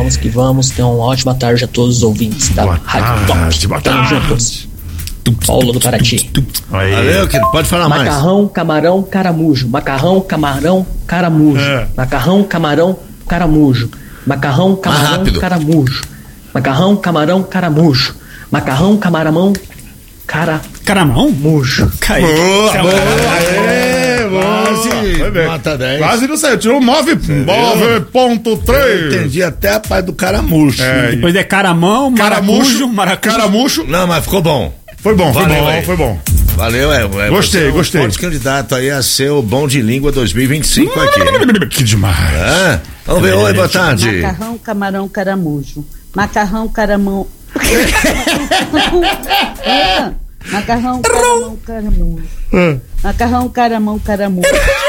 vamos que vamos. Tenham uma ótima tarde a todos os ouvintes da Rádio Top. Boa tarde. Paulo do Paraty. Valeu, querido. Pode falar mais. Macarrão, camarão, caramujo. Macarrão, camarão, caramujo. Macarrão, camarão, caramujo. Macarrão, camarão, caramujo. Macarrão, camarão, caramujo. Macarrão, camarão, caramão? Mujo. Nota 10. Quase não saiu, tirou 9.3. Entendi até a parte do caramujo. Depois é caramão, maracujo, maracujo. Caramucho. Não, mas ficou bom. Foi bom. Valeu, Gostei. Forte candidato aí a ser o Bom de Língua 2025 aqui. Que demais. Vamos ver, oi, boa tarde. Macarrão, camarão, caramujo. Macarrão, caramão. Macarrão, caramão, caramujo. Macarrão, caramão, caramujo.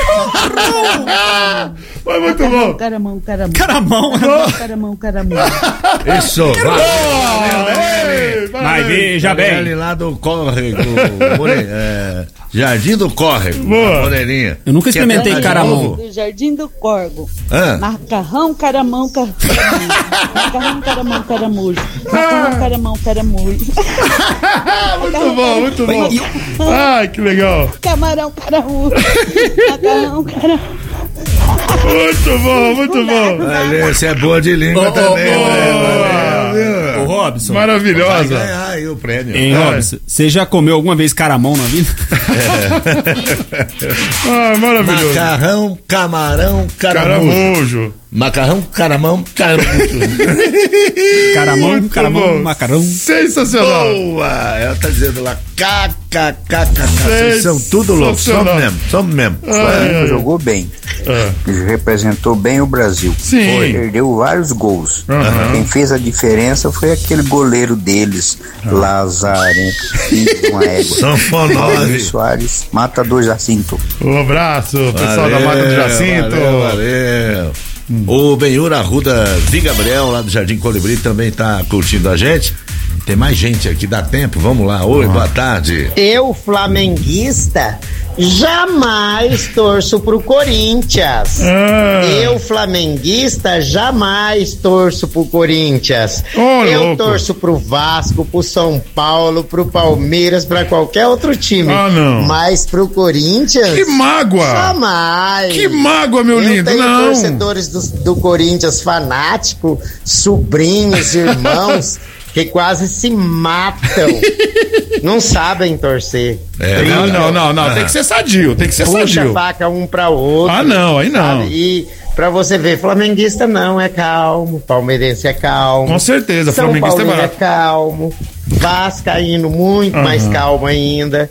Foi muito bom. Caramão, caramujo. Caramão. Caramujo. Isso, valeu. Mas veja bem. Ele lá do Córrego, Jardim do Córrego, Moreirinha. Eu nunca experimentei caramão. Do Jardim do Corgo. Macarrão, caramão, caramujo. Macarrão, caramão, caramujo. Macarrão, caramão, caramujo. Muito bom. Ai, que legal. Camarão, caramujo. Macarrão, caramujo. Muito bom. Valeu, você é boa de língua também. Ô, Robson. Maravilhosa. Vai ganhar aí o prêmio. Hein, Robson, você já comeu alguma vez caramão na vida? Maravilhoso. Macarrão, camarão, caramujo. Macarrão, caramão, caramujo. Caramão, macarrão. Sensacional. Boa. Ela tá dizendo lá, vocês são tudo loucos. Somos mesmo. Jogou bem. Representou bem o Brasil. Sim. Perdeu vários gols. Quem fez a diferença foi aquele goleiro deles, Lazarento, filho de uma égua. Sanfonove Soares, Mata do Jacinto. Um abraço, pessoal da Mata do Jacinto. Valeu. O Benhur Arruda Gabriel, lá do Jardim Colibri, também tá curtindo a gente. Tem mais gente aqui, dá tempo? Vamos lá. Oi, boa tarde. Eu, flamenguista, jamais torço pro Corinthians. Eu, flamenguista, jamais torço pro Corinthians. Eu torço pro Vasco, pro São Paulo, pro Palmeiras, pra qualquer outro time. Não. Mas pro Corinthians... Que mágoa! Jamais! Que mágoa, meu lindo! Eu tenho torcedores do Corinthians fanático, sobrinhos, irmãos... que quase se matam. Não sabem torcer. Não. Tem que ser sadio. Puxa a faca um pra outro. Não, aí não. Sabe? E pra você ver, flamenguista não é calmo, palmeirense é calmo. Com certeza, São flamenguista Paulino é é calmo, vascaíno muito mais calmo ainda.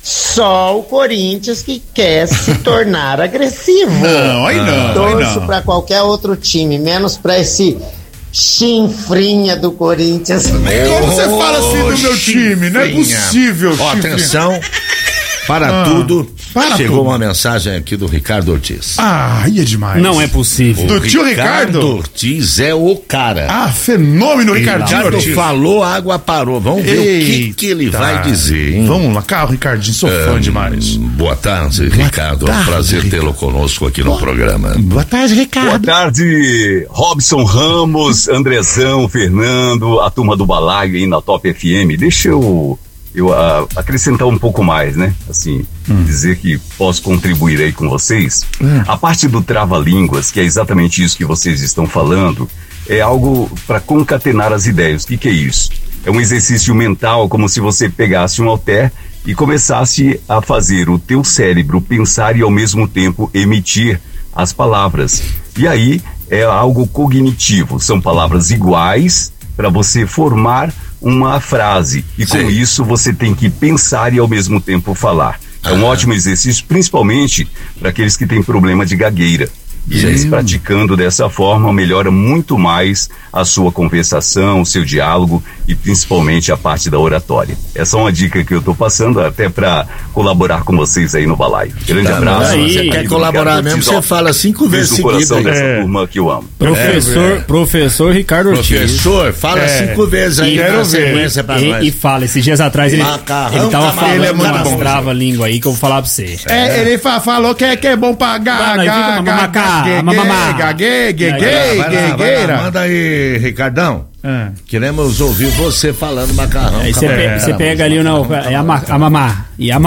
Só o Corinthians que quer se tornar agressivo. Não. Torço pra qualquer outro time, menos pra esse chinfrinha do Corinthians. Como você fala assim do meu time? Não é possível. Atenção, para tudo. Chegou uma mensagem aqui do Ricardo Ortiz. Aí é demais. Não é possível. Do tio Ricardo Ortiz é o cara. Fenômeno, Ricardinho Ortiz. Falou, a água parou. Vamos ver o que ele vai dizer, hein? Vamos lá, Ricardinho, sou fã demais. Boa tarde, Ricardo. É um prazer tê-lo conosco aqui no programa. Boa tarde, Ricardo. Boa tarde, Robson Ramos, Andrezão, Fernando, a turma do Balaio aí na Top FM. Deixa eu acrescentar um pouco mais, né? Assim, dizer que posso contribuir aí com vocês. A parte do trava-línguas, que é exatamente isso que vocês estão falando, é algo para concatenar as ideias. O que é isso? É um exercício mental, como se você pegasse um halter e começasse a fazer o teu cérebro pensar e ao mesmo tempo emitir as palavras. E aí é algo cognitivo, são palavras iguais para você formar uma frase, e com isso você tem que pensar e ao mesmo tempo falar. É um ótimo exercício, principalmente para aqueles que têm problema de gagueira. E aí, praticando dessa forma, melhora muito mais a sua conversação, o seu diálogo e principalmente a parte da oratória. Essa é uma dica que eu tô passando até para colaborar com vocês aí no Balaio. Grande abraço. Você quer colaborar mesmo, você fala 5 vezes seguidas. Coração dessa turma que eu amo. Professor Ricardo Ortiz. Professor, fala 5 vezes aí na sequência pra nós. E fala, esses dias atrás ele tava falando ele é muito bom, trava-língua aí que eu vou falar pra você. Ele falou que é bom pra gagar. Manda aí, Ricardão. Queremos ouvir você falando macarrão. Aí você pega ali mamacá,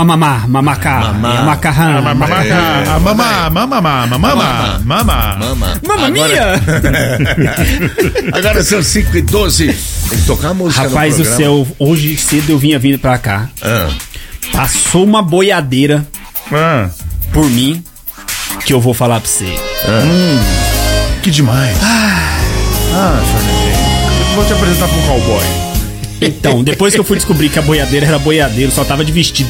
mamma mia. Agora são 5h12. Tem que tocar música. Rapaz do céu, hoje cedo eu vinha vindo pra cá. Passou uma boiadeira por mim que eu vou falar pra você. Que demais. Vou te apresentar pra um cowboy. Então, depois que eu fui descobrir que a boiadeira era boiadeiro, só tava de vestido.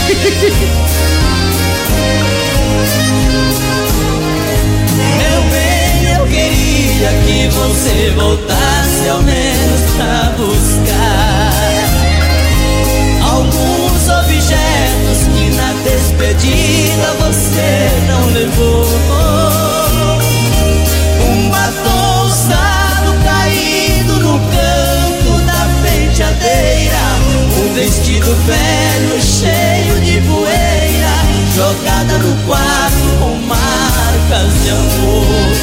Meu bem, eu queria que você voltasse ao menos pra buscar alguns objetos que na despedida você não levou. Um batom usado caído no canto da penteadeira, um vestido velho cheio de poeira, jogada no quarto com marcas de amor.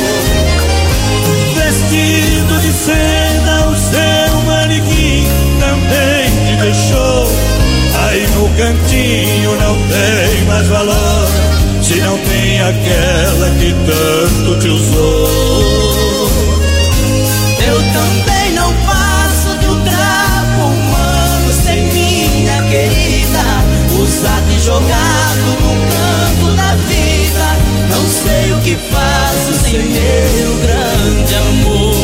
Vestido de seda, o seu manequim também te deixou. Aí no cantinho não tem mais valor, se não tem aquela que tanto te usou. Eu também não passo de um trapo humano sem minha querida, usado e jogado no canto da vida. Não sei o que faço sem meu grande amor.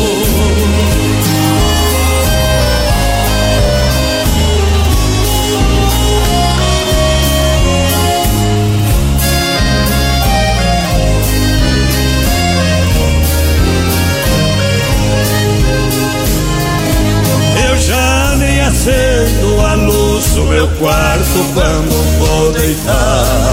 Já nem acendo a luz do meu quarto quando vou deitar,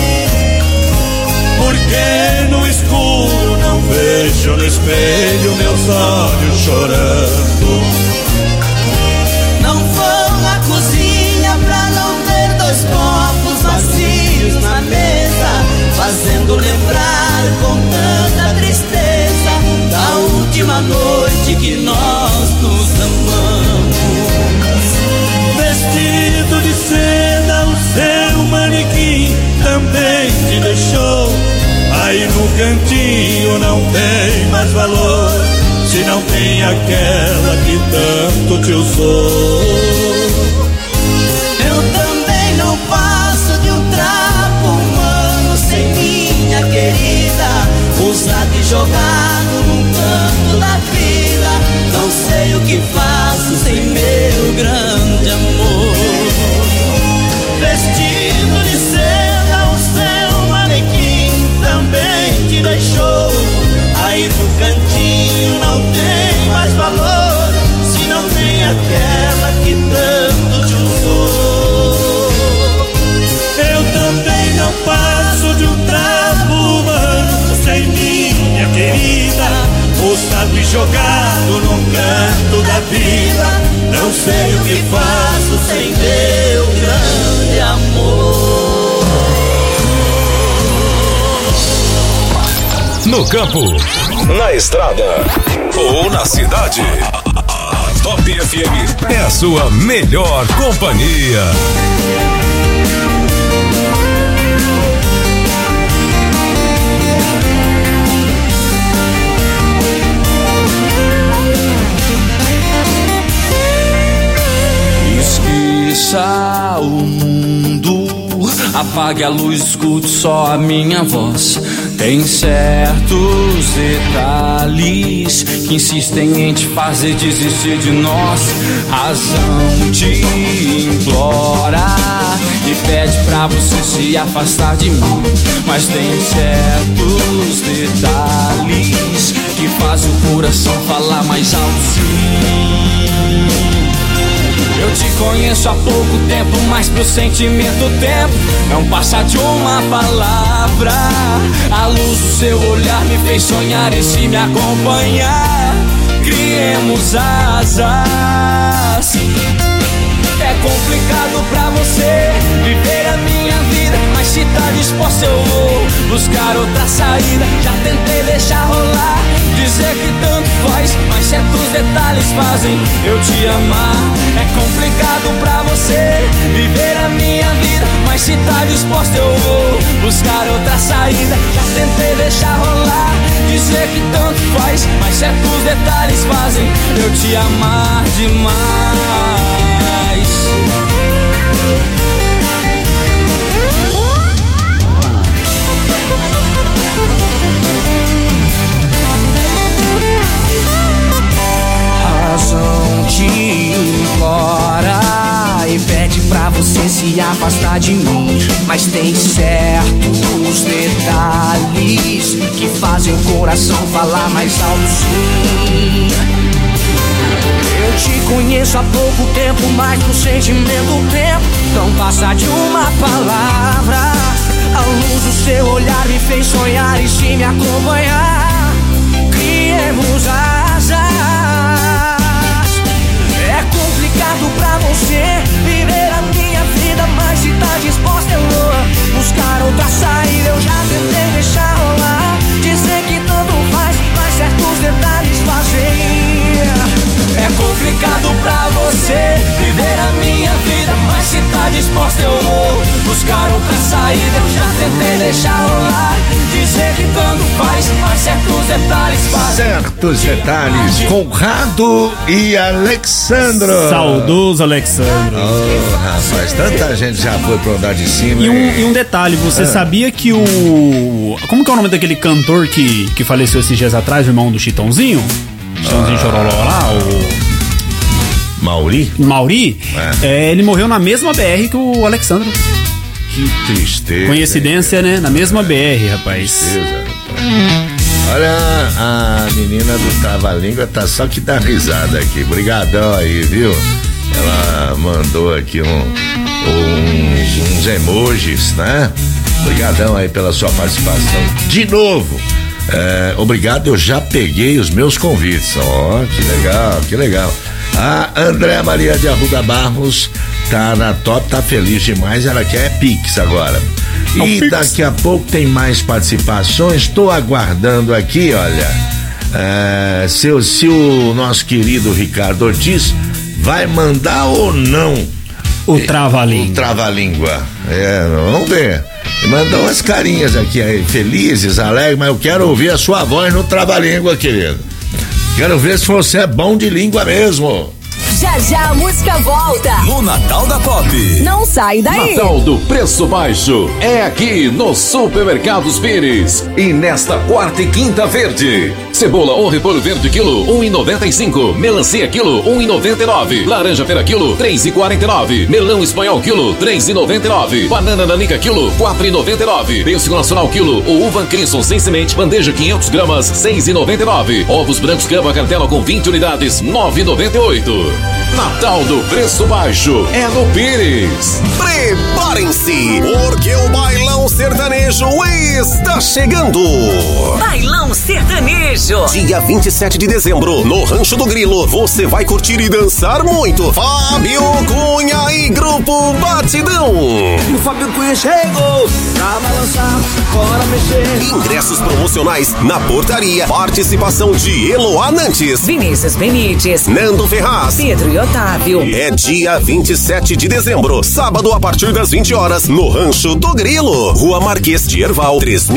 porque no escuro não vejo no espelho meus olhos chorando. Não vou à cozinha pra não ter dois copos vazios na mesa, fazendo lembrar com tanta tristeza da última noite que nós nos amamos. Vestido de seda, o seu manequim também te deixou. Aí no cantinho não tem mais valor, se não tem aquela que tanto te usou. Eu também não passo de um trapo humano sem minha querida, usado e jogado num canto da vida. Não sei o que faço sem meu grande amor. Vestido de seda, o seu manequim também te deixou. Aí no cantinho não tem mais valor, se não tem aquela que tanto te usou. Eu também não passo de um trapo humano sem minha querida, usado e jogado num canto da vida. Não sei o que faço sem meu grande amor. No campo, na estrada ou na cidade, a Top FM é a sua melhor companhia. Esqueça o mundo, apague a luz, escute só a minha voz. Tem certos detalhes que insistem em te fazer desistir de nós. Razão te implora e pede pra você se afastar de mim, mas tem certos detalhes que fazem o coração falar mais alto, sim. Eu te conheço há pouco tempo, mas pro sentimento o tempo não passa de uma palavra. A luz do seu olhar me fez sonhar e se me acompanhar, criemos asas. É complicado pra você viver a minha vida, mas se tá disposta eu vou buscar outra saída. Já tentei deixar rolar, dizer que tanto faz, mas certos detalhes fazem eu te amar. É complicado pra você viver a minha vida, mas se tá disposta eu vou buscar outra saída. Já tentei deixar rolar, dizer que tanto faz, mas certos detalhes fazem eu te amar demais. Razão te implora e pede pra você se afastar de mim, mas tem certos detalhes que fazem o coração falar mais alto sim. Eu te conheço há pouco tempo, mas no sentimento o tempo não passa de uma palavra. A luz do seu olhar me fez sonhar e se me acompanhar, criemos asas. É complicado pra você viver a minha vida, mas se tá disposta eu vou buscar outra saída. Eu já tentei deixar rolar, dizer que tanto faz, mas certos detalhes fazem. É complicado pra você viver a minha vida, mas se tá disposta eu vou buscar outra saída. Eu já tentei deixar rolar, dizer que tanto faz, mas certos detalhes fazem. Certos detalhes, Conrado e Alexandro. Saudoso Alexandro. Oh, rapaz, tanta gente já foi pro andar de cima. E um detalhe, você sabia que o... Como que é o nome daquele cantor que faleceu esses dias atrás, o irmão do Chitãozinho? Chitãozinho Chororó lá, o... Mauri? Ele morreu na mesma BR que o Alexandro. Que tristeza. Coincidência, né? Na mesma BR, rapaz. Tristeza, rapaz. Olha, a menina do Trava-Língua tá só que dá risada aqui. Obrigadão aí, viu? Ela mandou aqui uns emojis, né? Obrigadão aí pela sua participação. De novo, obrigado, eu já peguei os meus convites. Ó, que legal. A Andréa Maria de Arruda Barros tá na top, tá feliz demais, ela quer Pix agora. E daqui a pouco tem mais participações, tô aguardando aqui, olha, se o nosso querido Ricardo Ortiz vai mandar ou não o Trava-Língua. O Trava-Língua, vamos ver. Mandou umas carinhas aqui aí, felizes, alegres, mas eu quero ouvir a sua voz no Trava-Língua, querido. Quero ver se você é bom de língua mesmo. Já a música volta no Natal da Pop. Não sai daí. Natal do Preço Baixo é aqui no Supermercados Pires. E nesta quarta e quinta verde, cebola ou repolho verde quilo 1,95, melancia quilo 1,99, laranja pera quilo 3,49, melão espanhol quilo 3,99, banana nanica quilo 4,99, pêssego nacional quilo ou uva Crisson sem semente bandeja 500 gramas 6,99, ovos brancos Gama Cartela com 20 unidades 9,98. Natal do Preço Baixo é no Pires. Preparem-se, porque o Bailão Sertanejo está chegando. Bailão Sertanejo. Dia 27 de dezembro, no Rancho do Grilo, você vai curtir e dançar muito. Fábio Cunha e Grupo Batidão. O Fábio Cunha chegou pra balançar, bora mexer. Ingressos promocionais na portaria. Participação de Eloá Nantes, Vinícius Benites, Nando Ferraz, Pedro e Otávio. É dia 27 de dezembro, sábado a partir das 20 horas, no Rancho do Grilo, Rua Marquês de Herval,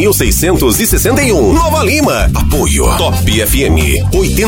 3661, Nova Lima. Apoio Top FM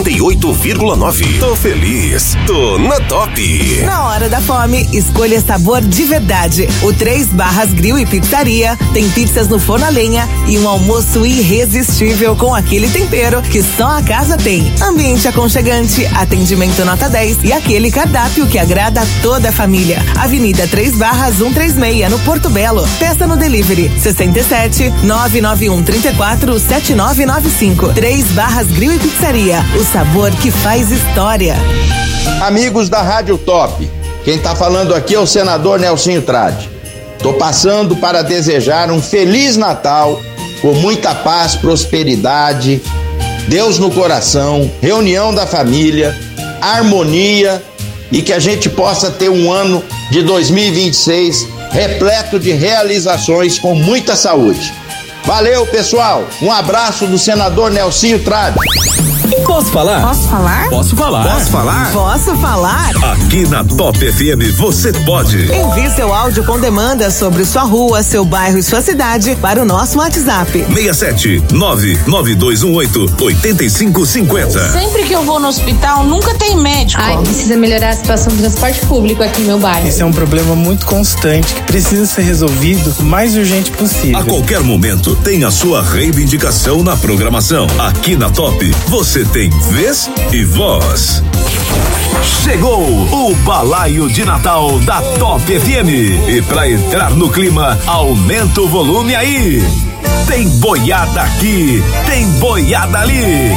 88,9. Tô feliz, tô na Top. Na hora da fome, escolha sabor de verdade. O 3 Barras Grill e Pizzaria tem pizzas no forno a lenha e um almoço irresistível com aquele tempero que só a casa tem. Ambiente aconchegante, atendimento nota 10 e aquele cardápio que agrada a toda a família. Avenida 3 Barras 136, no Porto Belo. Peça no delivery 67 991 34 7995. 3 Barras Grill e Pizzaria. O sabor que faz história. Amigos da Rádio Top, quem tá falando aqui é o senador Nelsinho Trade. Tô passando para desejar um Feliz Natal com muita paz, prosperidade, Deus no coração, reunião da família, harmonia e que a gente possa ter um ano de 2026 repleto de realizações com muita saúde. Valeu, pessoal. Um abraço do senador Nelsinho Trade. Posso falar? Posso falar? Posso falar? Posso falar? Posso falar? Aqui na Top FM você pode. Envie seu áudio com demanda sobre sua rua, seu bairro e sua cidade para o nosso WhatsApp. 67-99218-8550. Sempre que eu vou no hospital, nunca tem médico. Ai, precisa melhorar a situação do transporte público aqui no meu bairro. Esse é um problema muito constante que precisa ser resolvido o mais urgente possível. A qualquer momento tem a sua reivindicação na programação. Aqui na Top, você tem vez e voz. Chegou o balaio de Natal da Top FM. E pra entrar no clima, aumenta o volume aí. Tem boiada aqui, tem boiada ali.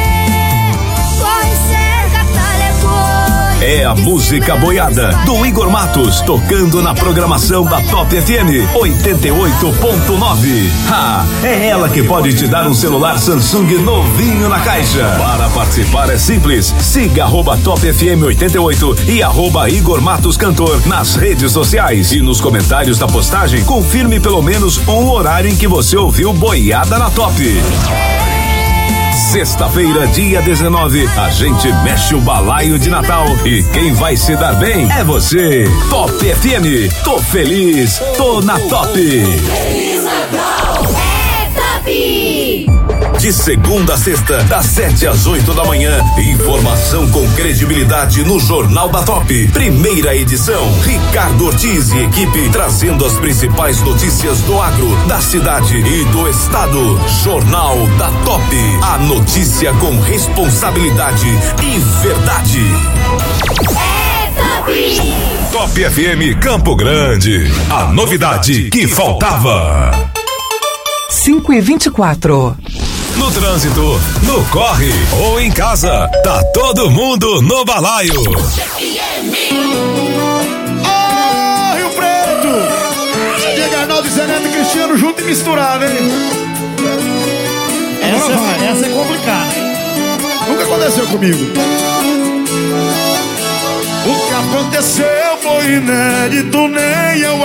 É a música boiada do Igor Matos, tocando na programação da Top FM 88.9. É ela que pode te dar um celular Samsung novinho na caixa. Para participar é simples, siga @Top FM 88 e @Igor Matos Cantor nas redes sociais. E nos comentários da postagem, confirme pelo menos um horário em que você ouviu boiada na Top. Sexta-feira, dia 19, a gente mexe o balaio de Natal e quem vai se dar bem é você. Top FM, tô feliz, tô na Top. Feliz Natal, é Top! De segunda a sexta, das 7 às 8 da manhã, informação com credibilidade no Jornal da Top. Primeira edição, Ricardo Ortiz e equipe trazendo as principais notícias do agro, da cidade e do estado. Jornal da Top, a notícia com responsabilidade e verdade. É Top! Top FM Campo Grande, a novidade que faltava. 5h24. No trânsito, no corre ou em casa, tá todo mundo no balaio. Ah, Rio Preto! Diego Arnaldo, Zé Neto e Cristiano junto e misturado, hein? Essa é complicada. Nunca aconteceu comigo. O que aconteceu foi inédito, nem eu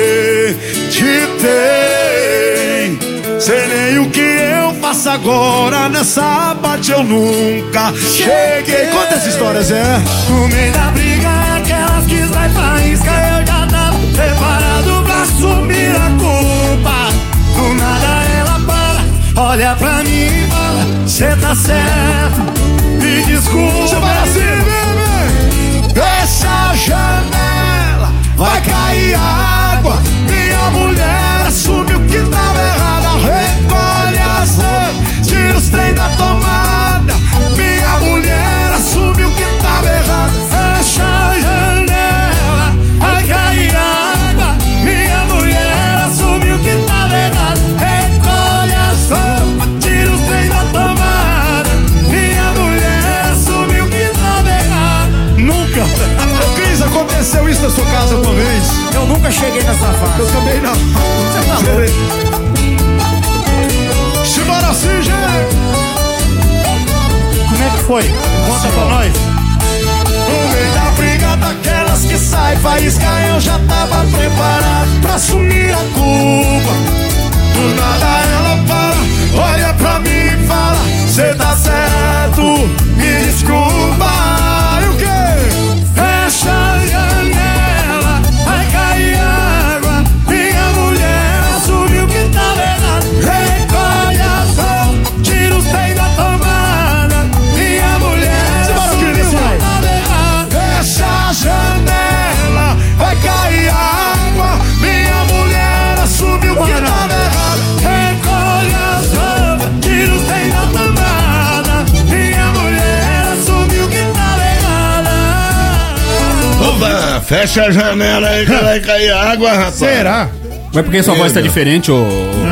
acreditei. Sei nem o que eu faço agora, nessa parte eu nunca cheguei. Conta essa história, Zé. No meio da briga, aquelas que sai faísca, eu já tava preparado pra assumir a culpa. Do nada ela para, olha pra mim e fala: cê tá certo, me desculpa. Você vai assim, bebê. Fecha a janela, vai cair água. Minha mulher assumiu que tava errada. Recolhe as roupas, tira os trem da tomada. Minha mulher assumiu que tava errada. Fecha a janela, vai cair água. Minha mulher assumiu que tava errada. Recolhe as roupas, tira os trem da tomada. Minha mulher assumiu que tava errada. Nunca. Cris, aconteceu isso na sua casa uma vez? Eu nunca cheguei nessa fase. Eu também não. Você tá louco? Simbora assim, gente! Como é que foi? Conta pra nós. No meio da briga daquelas que sai faísca, eu já tava preparado pra assumir a culpa. Do nada ela para, olha pra mim e fala: cê tá certo, me desculpa. E o quê? Fecha a janela, vai cair água. Minha mulher assumiu que tava errado. Recolhe as roupas, tira os trem da tomada. Minha mulher assumiu que tava errado. Fecha a janela, vai cair água. Minha mulher assumiu que tava errado. Recolhe as roupas, tira os trem da tomada. Minha mulher assumiu que tava errada. Opa, fecha a janela aí que vai cair água, rapaz. Será? Mas por que sua voz tá diferente, ô?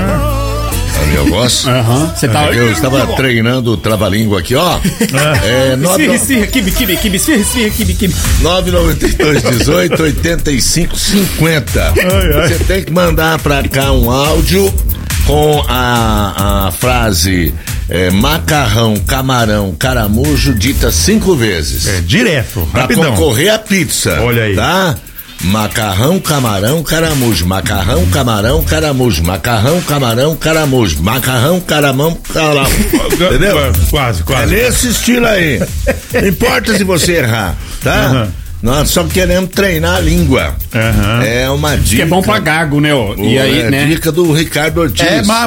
A minha voz? Aham. Você tá. Eu estava treinando o trava-língua aqui, ó. Esfirra, kibe. 992 18 85 50. Você tem que mandar pra cá um áudio com a frase macarrão, camarão, caramujo dita 5 vezes. Direto, pra rapidão. concorrer a pizza. Olha aí. Tá? macarrão, camarão, caramujo, macarrão, camarão, caramujo, macarrão, camarão, caramujo, macarrão, caramão, caramujo. Entendeu? Quase. É nesse estilo aí. Não importa se você errar, tá? Nós só queremos treinar a língua. É uma dica. Que é bom pra gago, né? E aí, né? Dica do Ricardo Ortiz.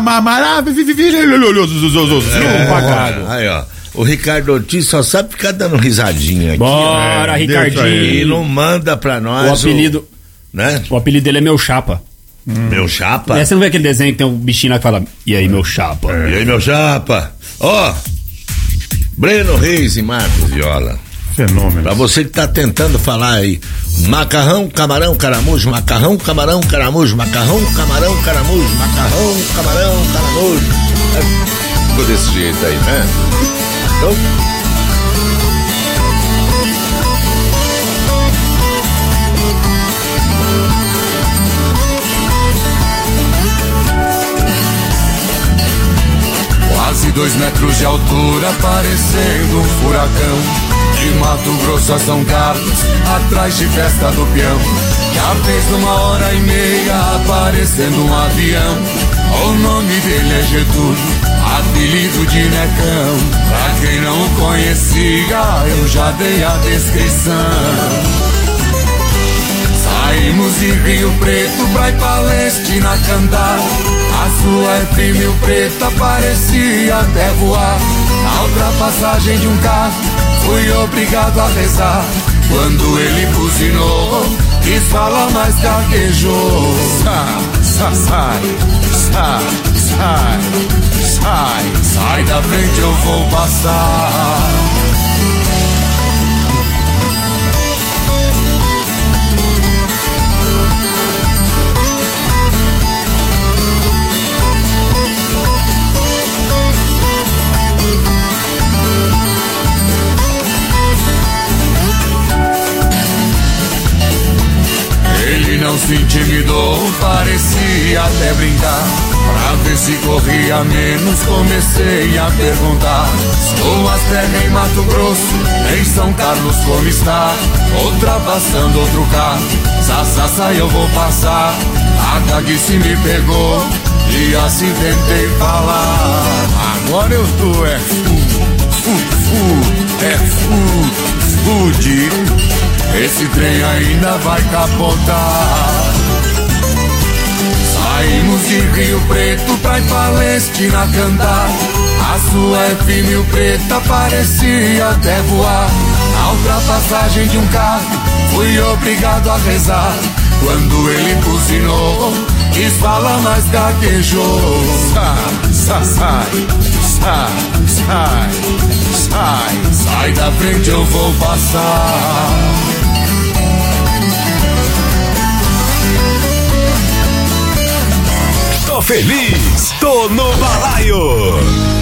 Aí, ó. O Ricardo Ortiz só sabe ficar dando risadinha aqui. Bora, Ricardinho. E não manda pra nós. O apelido, né? O apelido dele é Meu Chapa. Meu Chapa? Você não vê aquele desenho que tem um bichinho lá que fala, e aí, meu chapa? E aí, meu chapa? Ó, Breno Reis e Marcos Viola. Fenômeno. Pra você que tá tentando falar aí, macarrão, camarão, caramujo, macarrão, camarão, caramujo, macarrão, camarão, caramujo, macarrão, camarão, caramujo. Ficou desse jeito aí, né? Então... Quase 2 metros de altura, parecendo um furacão. De Mato Grosso a São Carlos, atrás de festa do peão. Já fez 1h30, aparecendo um avião. O nome dele é Getúlio, apelido de Necão. Pra quem não conhecia, eu já dei a descrição. Saímos de Rio Preto pra ir Palestina cantar. A sua F1000 preta parecia até voar. Na ultrapassagem de um carro, fui obrigado a rezar. Quando ele buzinou, quis falar, mas gaguejou. Sai da frente, eu vou passar. Ele não se intimidou, parecia até brincar. Pra ver se corria menos, comecei a perguntar. Suas terras em Mato Grosso, em São Carlos como está? Ultrapassando outro carro, eu vou passar. A gaguice me pegou e assim tentei falar. Agora eu tô fude. Esse trem ainda vai capotar. Saímos de Rio Preto pra ir Palestina cantar. A sua F1000 preta parecia até voar. Na ultrapassagem de um carro, fui obrigado a rezar. Quando ele buzinou, quis falar, mas gaguejou. Sai da frente, eu vou passar. Tô feliz, tô no balaio.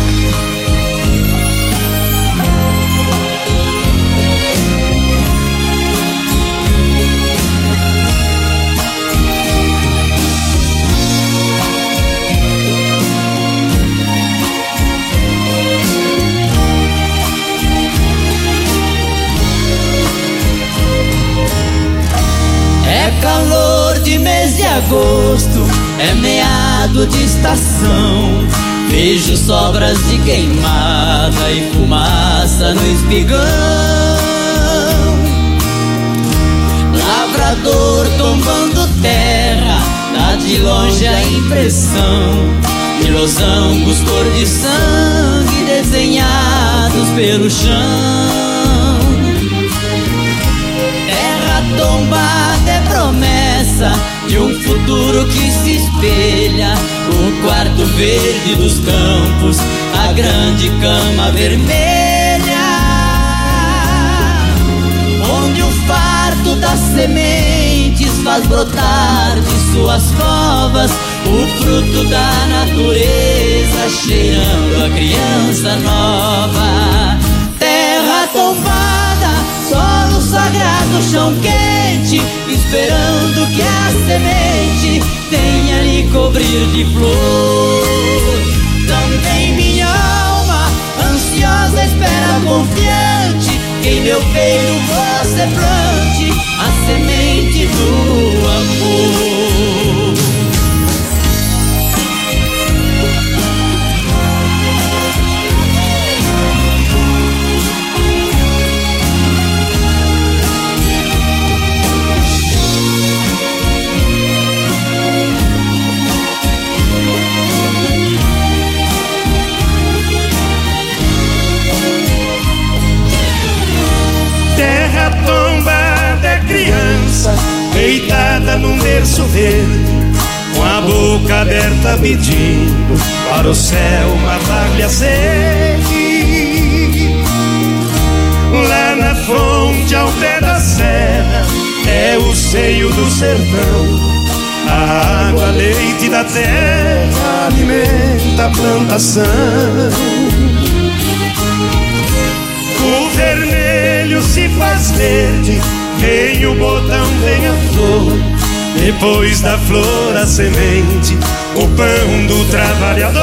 É calor de mês de agosto, é meado de estação. Vejo sobras de queimada e fumaça no espigão. Lavrador tombando terra, dá de longe a impressão de losangos cor de sangue desenhados pelo chão. Tombada é promessa de um futuro que se espelha. O quarto verde dos campos, a grande cama vermelha, onde o farto das sementes faz brotar de suas covas o fruto da natureza, cheirando a criança nova. Terra tombada, solo sagrado, chão quente, esperando que a semente venha lhe cobrir de flor. Também minha alma, ansiosa, espera confiante, quem meu peito você plante a semente do amor. Terra tombada é criança, deitada num berço verde, com a boca aberta pedindo para o céu matar-lhe a sede. Lá na fonte ao pé da serra é o seio do sertão, a água, leite da terra alimenta a plantação. O vermelho se faz verde, vem o botão, vem a flor, depois da flor a semente, o pão do trabalhador.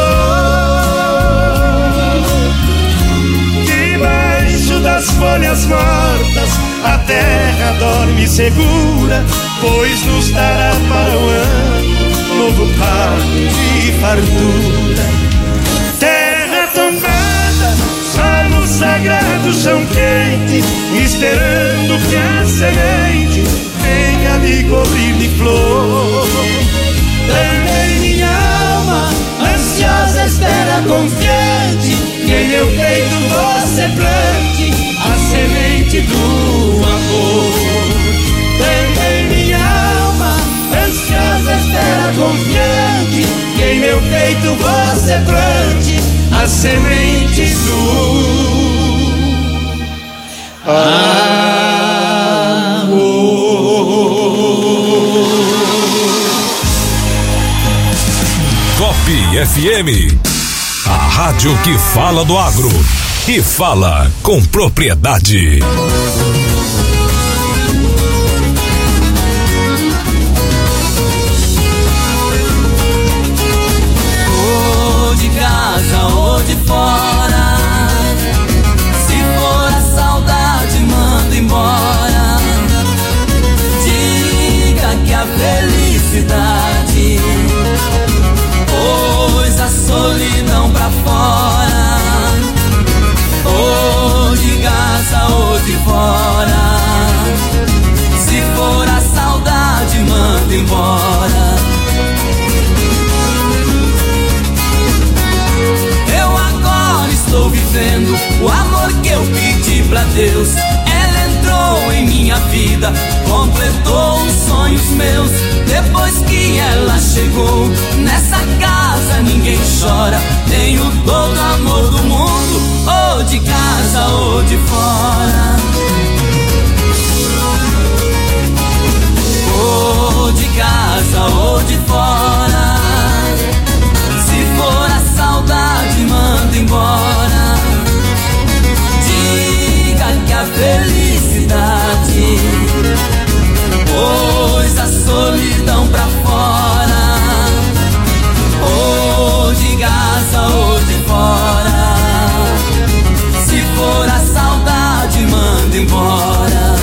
Debaixo das folhas mortas a terra dorme segura, pois nos dará para o ano novo pão de fartura. Terra tombada, solo sagrado, chão quente, esperando que a semente venha me cobrir de flor. Também minha alma, ansiosa espera confiante, que em meu peito você plante a semente do amor. Também minha alma, ansiosa espera confiante, que em meu peito você plante a semente do Top FM, a rádio que fala do agro e fala com propriedade. Ou de casa ou de fora, se for a saudade manda embora. Diga que a felicidade pôs a solidão pra fora. Ou de casa ou de fora, se for a saudade manda embora. Eu agora estou vivendo o amor que eu pedi pra Deus. Ela entrou em minha vida, completou os sonhos meus. Depois que ela chegou nessa casa ninguém chora. Tenho todo o amor do mundo, ou de casa ou de fora. Ou de casa ou de fora, se for a saudade manda embora. Diga que a felicidade pôs a solidão pra fora. Ou de casa ou de fora, se for a saudade manda embora.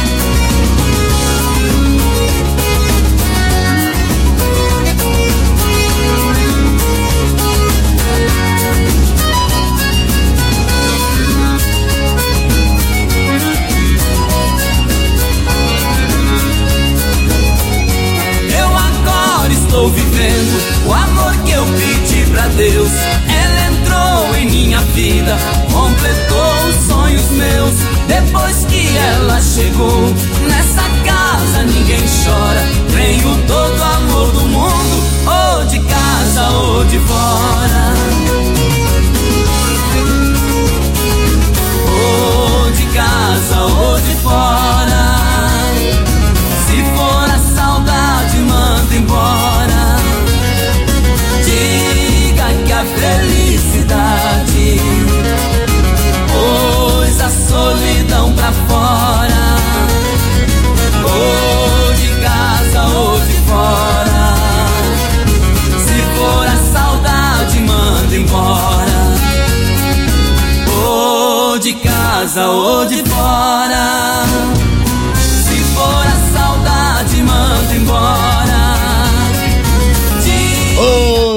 Estou vivendo o amor que eu pedi pra Deus. Ela entrou em minha vida, completou os sonhos meus. Depois que ela chegou nessa casa ninguém chora. Tenho todo o amor do mundo, ou de casa ou de fora. Ou de casa ou de fora, se for a saudade manda embora. Diga que a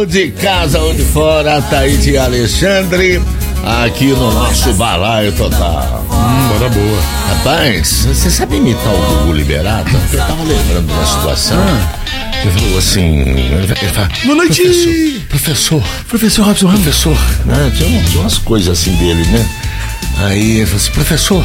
de casa ou de fora, Taíde e Alexandre, aqui no nosso Balaio Total. Bora boa. Rapaz, você sabe imitar o Gugu Liberato? Eu tava lembrando de uma situação. Ele falou assim, ele fala, boa noite, professor Robson Ramos. Professor, né? Tinha umas coisas assim dele, né? Aí ele falou assim, professor,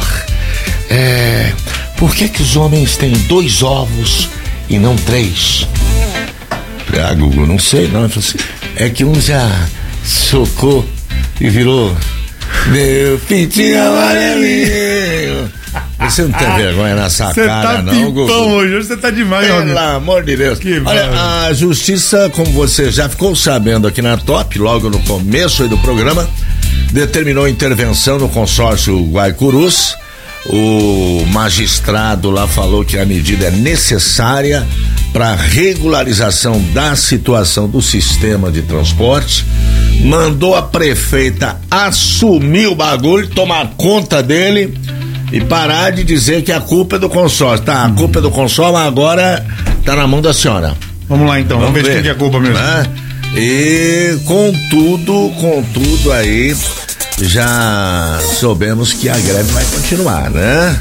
por que os homens têm 2 ovos e não 3? Falei, Gugu, não sei não. Ele falou assim, é que um já socou e virou meu pintinho amarelinho. Você não tem vergonha nessa cara, tá não, Gugu? Hoje você tá demais, pelo amor de Deus. Olha, a justiça, como você já ficou sabendo aqui na Top, logo no começo aí do programa, determinou intervenção no consórcio Guaicurus. O magistrado lá falou que a medida é necessária para regularização da situação do sistema de transporte. Mandou a prefeita assumir o bagulho, tomar conta dele e parar de dizer que a culpa é do consórcio. Tá, a culpa é do consórcio, mas agora tá na mão da senhora. Vamos lá então, vamos ver de quem é a culpa mesmo. E contudo aí, já soubemos que a greve vai continuar, né?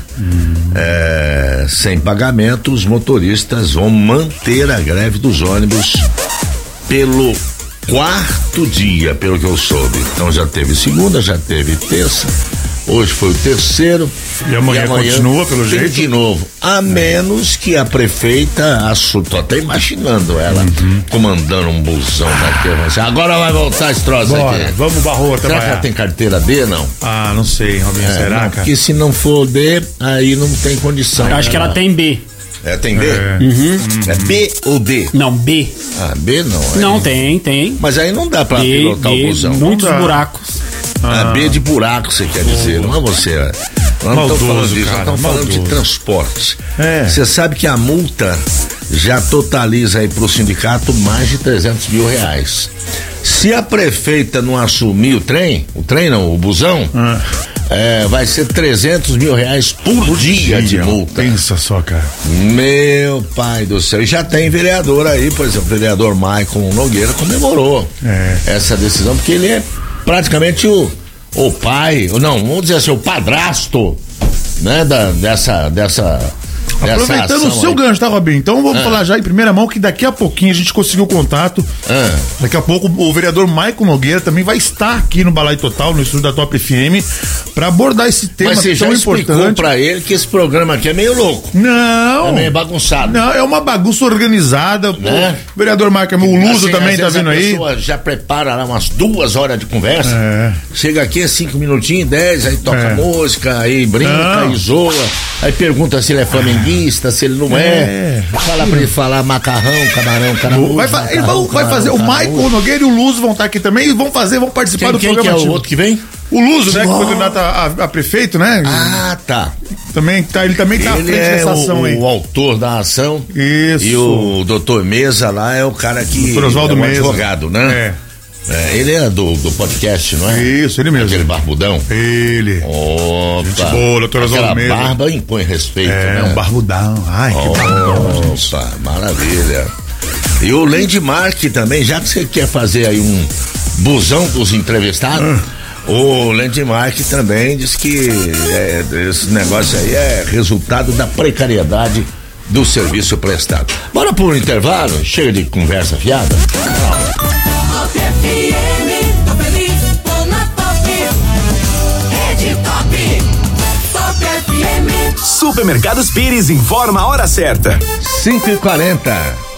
Sem pagamento, os motoristas vão manter a greve dos ônibus pelo 4º dia, pelo que eu soube. Então já teve segunda, já teve terça, hoje foi o 3º. E amanhã continua, pelo jeito? De novo. A menos que a prefeita, tô até imaginando ela comandando um busão daqui. Agora vai voltar esse troço aqui. Vamos, Barroa, será que ela tem carteira D, não? Não sei, Robinho, será, não, cara? Porque se não for D, aí não tem condição. Eu acho que ela tem B. Tem B? É B ou D? Não, B. B não. Não, tem. Mas aí não dá pra pilotar o busão. Muitos buracos. B de buraco, você quer dizer, não é você. Nós não estamos falando disso, nós estamos falando de transporte. Você sabe que a multa já totaliza aí pro sindicato mais de R$300 mil. Se a prefeita não assumir o busão, vai ser R$300 mil por dia de multa. Pensa só, cara. Meu pai do céu. E já tem vereador aí, por exemplo, o vereador Maicon Nogueira comemorou essa decisão, porque ele é praticamente o pai, não, vamos dizer assim, o padrasto, né, dessa aproveitando o seu gancho, tá, Robinho? Então vamos falar já em primeira mão que daqui a pouquinho a gente conseguiu contato. Daqui a pouco o vereador Maicon Nogueira também vai estar aqui no Balaio Total, no estúdio da Top FM, pra abordar esse tema tão importante. Mas você já explicou pra ele que esse programa aqui é meio louco. Não. É meio bagunçado. Não, é uma bagunça organizada. Né? O vereador Maicon, o Luso assim, também tá vindo aí. A pessoa já prepara lá umas 2 horas de conversa. Chega aqui 5 minutinhos, 10, aí toca música, aí brinca, aí zoa, aí pergunta se ele é flamenguista, se ele não fala pra ele falar macarrão, camarão, caramujo. Vai fazer, o Maicon Nogueira e o Luso vão estar aqui também e vão participar do programa. Quem que é o outro que vem? O Luso, né, que foi candidato a prefeito, né? Tá. Ele também tá à frente dessa ação aí. O autor da ação. Isso. E o doutor Mesa lá é o cara que Dr. Oswaldo Mesa. Advogado, né? Ele é do podcast, não é? Isso, ele mesmo. Aquele barbudão. Ele. Opa. Gente boa, doutor Oswaldo Mesa. Aquela barba impõe respeito, né? Um barbudão. Ai, que barbudão, gente. Opa, maravilha. E o Landmark também, já que você quer fazer aí um busão dos entrevistados, o Landmark também diz que esse negócio aí é resultado da precariedade do serviço prestado. Bora por um intervalo? Chega de conversa fiada. Top FM, tô feliz, tô na Top. Rede Top. Top FM. Supermercados Pires informa a hora certa. 5h40.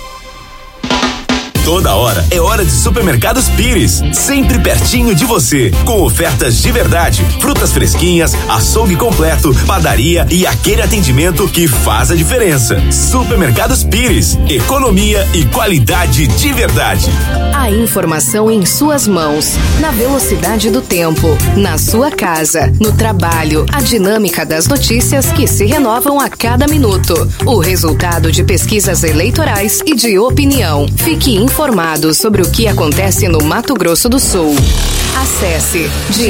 Toda hora é hora de Supermercados Pires, sempre pertinho de você, com ofertas de verdade, frutas fresquinhas, açougue completo, padaria e aquele atendimento que faz a diferença. Supermercados Pires, economia e qualidade de verdade. A informação em suas mãos, na velocidade do tempo, na sua casa, no trabalho, a dinâmica das notícias que se renovam a cada minuto, o resultado de pesquisas eleitorais e de opinião. Fique informado informado sobre o que acontece no Mato Grosso do Sul. Acesse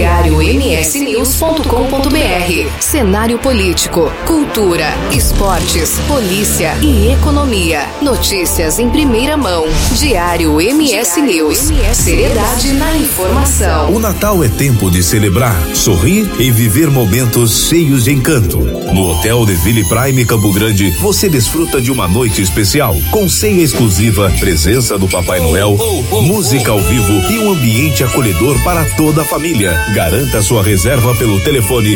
diariomsnews.com.br. Cenário político, cultura, esportes, polícia e economia. Notícias em primeira mão. Diário MS News. Seriedade na informação. O Natal é tempo de celebrar, sorrir e viver momentos cheios de encanto. No Hotel Deville Prime Campo Grande, você desfruta de uma noite especial, com ceia exclusiva, presença do Papai Noel, música ao vivo e um ambiente acolhedor para toda a família. Garanta sua reserva pelo telefone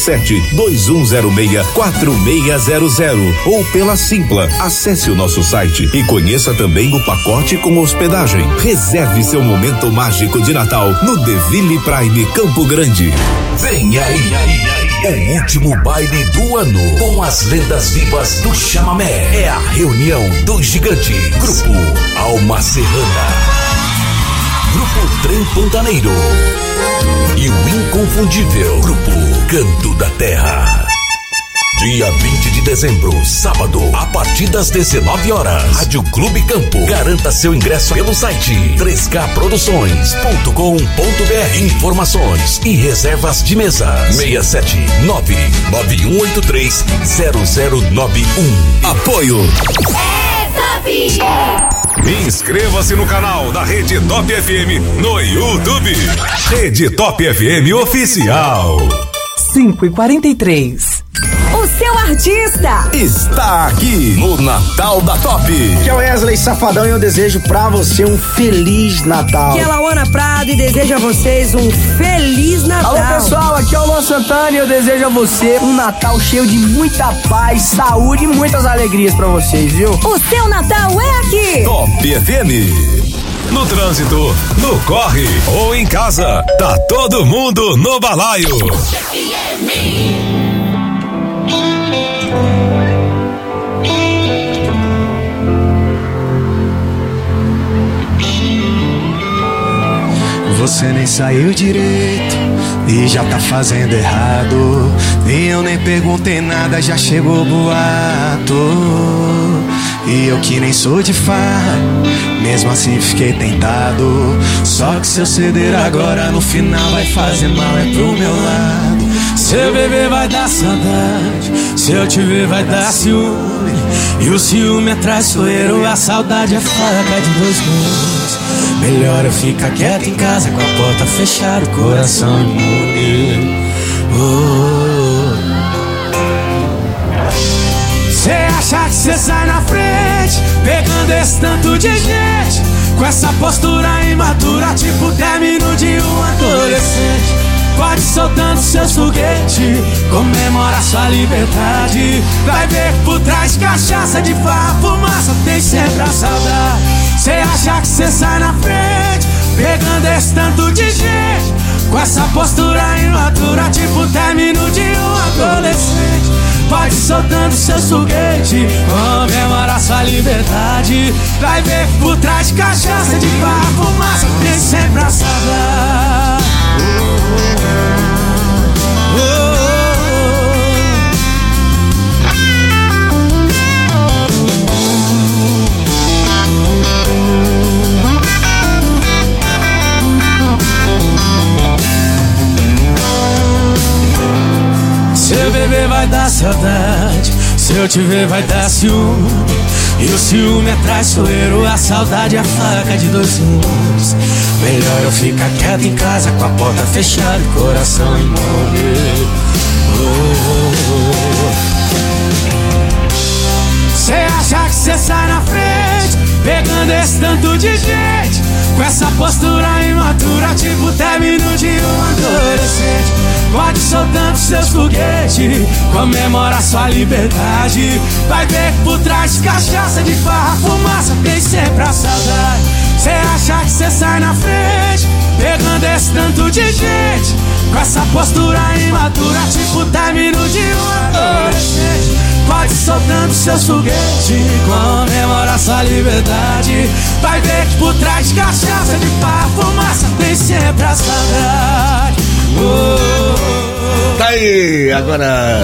67-2106-4600 ou pela Simpla. Acesse o nosso site e conheça também o pacote com hospedagem. Reserve seu momento mágico de Natal no Deville Prime Campo Grande. Vem aí. O último baile do ano com as lendas vivas do chamamé. É a reunião dos gigantes. Grupo Alma Serrana, Grupo Trem Pantaneiro e o inconfundível Grupo Canto da Terra. Dia 20 de dezembro, sábado, a partir das 19 horas. Rádio Clube Campo. Garanta seu ingresso pelo site 3kproduções.com.br. Informações e reservas de mesa 67991830091. Apoio Inscreva-se no canal da Rede Top FM no YouTube. Rede Top FM Oficial. 5h43. O seu artista está aqui no Natal da Top. Que é o Wesley Safadão e eu desejo pra você um Feliz Natal. Que é a Lauana Prado e desejo a vocês um Feliz Natal. Alô pessoal, aqui é o Luan Santana e eu desejo a você um Natal cheio de muita paz, saúde e muitas alegrias pra vocês, viu? O seu Natal é aqui. Top FM. No trânsito, no corre ou em casa, tá todo mundo no balaio. Você nem saiu direito e já tá fazendo errado. E eu nem perguntei nada, já chegou boato. E eu que nem sou de farra, mesmo assim fiquei tentado. Só que se eu ceder agora, no final vai fazer mal, é pro meu lado. Se eu beber vai dar saudade, se eu te ver vai dar ciúme. E o ciúme é traiçoeiro, a saudade é faca de dois gumes. Melhor eu ficar quieto em casa, com a porta fechada, o coração imune. Cê acha que cê sai na frente, pegando esse tanto de gente, com essa postura imatura, tipo término de um adolescente. Pode soltando seus foguetes, comemora sua liberdade. Vai ver por trás cachaça de farra, fumaça, tem sempre a saudade. Cê acha que cê sai na frente, pegando esse tanto de gente, com essa postura imatura, tipo término de um adolescente. Pode soltando seus foguetes, comemora sua liberdade. Vai ver por trás de cachaça de farra, fumaça, tem sempre a saudade. Se eu beber vai dar saudade, se eu te ver vai dar ciúme. E o ciúme é traiçoeiro, a saudade é a faca de dois gumes. Melhor eu ficar quieto em casa, com a porta fechada e coração imune. Cê acha que cê sai na frente, pegando esse tanto de gente, com essa postura imatura, tipo término de um adolescente. Pode soltando seus foguetes, comemora sua liberdade. Vai ver por trás de cachaça de farra, fumaça, tem sempre a saudade. Cê acha que cê sai na frente, pegando esse tanto de gente, com essa postura imatura, tipo término de um adolescente. Pode soltando seus foguetes, comemora sua liberdade. Vai ver que por trás de cachaça de farra, fumaça, tem sempre a saudade. Tá aí, agora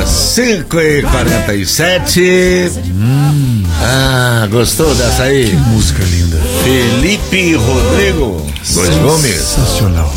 5h47. Gostou dessa aí? Que música linda. Felipe Rodrigo Gomes. Sensacional.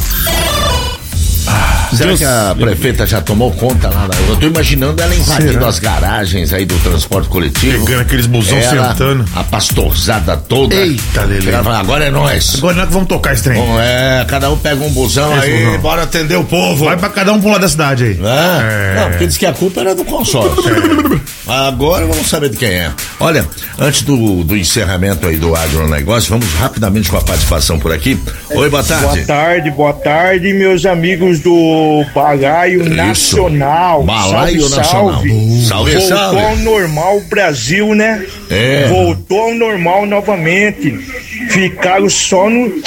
Será que a prefeita já tomou conta lá? Eu tô imaginando ela invadindo as garagens aí do transporte coletivo. Pegando aqueles busão sentando. A pastorzada toda. Eita, Lelê. Agora é nós. Agora nós que vamos tocar esse trem. Bom, cada um pega um busão aí, bora atender o povo. Vai pra cada um pro lado da cidade aí. Não, porque diz que a culpa era do consórcio. Agora vamos saber de quem é. Olha, antes do encerramento aí do agronegócio, vamos rapidamente com a participação por aqui. Oi, boa tarde. Boa tarde, meus amigos do Balaio Nacional. Balaio Nacional. Salve. Voltou ao normal o Brasil, né? Voltou ao normal novamente. Ficaram só no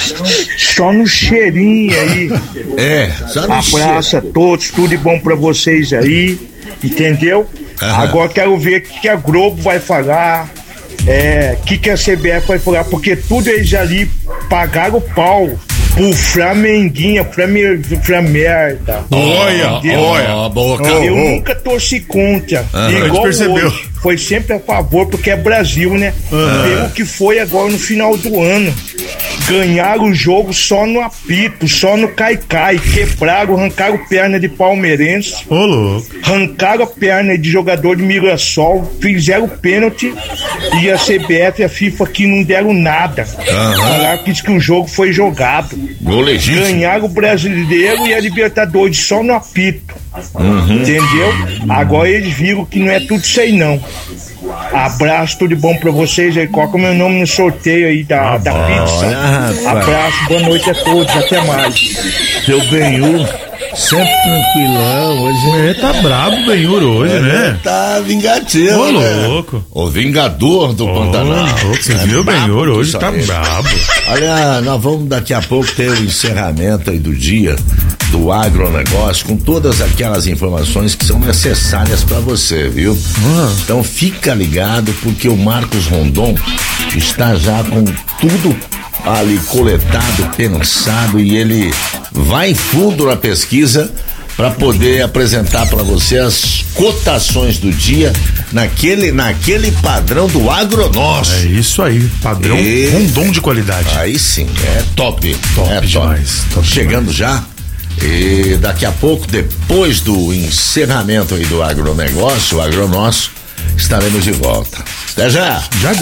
cheirinho aí. Só no Abraço a todos, tudo de bom pra vocês aí, entendeu? Agora quero ver o que a Globo vai falar, o que a CBF vai falar, porque tudo eles ali pagaram o pau pro Flamenguinha, Flamerda. Olha, boca. Eu nunca torci contra, igual hoje. Foi sempre a favor, porque é Brasil, né? Pelo que foi agora no final do ano. Ganharam o jogo só no apito, só no cai-cai. Quebraram, arrancaram perna de palmeirense. Ô, louco. Arrancaram a perna de jogador de Mirassol. Fizeram pênalti. E a CBF e a FIFA aqui não deram nada. Falaram que o jogo foi jogado. Ganharam o Brasileiro e a Libertadores só no apito. Entendeu? Agora eles viram que não é tudo isso aí, não. Abraço, tudo de bom pra vocês aí. Coloca meu nome no sorteio aí da pizza. Abraço, boa noite a todos, até mais. Seu Benhur, sempre tranquilão hoje. Tá brabo o Benhur hoje, né? Tá vingativo. Ô, louco. O vingador do Pantanal. Você viu o Benhur hoje? Tá brabo. Olha, nós vamos daqui a pouco ter o encerramento aí do dia do agronegócio, com todas aquelas informações que são necessárias para você, viu? Então fica ligado, porque o Marcos Rondon está já com tudo ali coletado, pensado, e ele vai fundo na pesquisa para poder apresentar para você as cotações do dia naquele padrão do agronócio. É isso aí, padrão Rondon de qualidade. Aí sim, é top. Top demais. Top chegando demais. Já. E daqui a pouco, depois do encerramento aí do agronegócio, o agronócio, estaremos de volta. Até já! Já.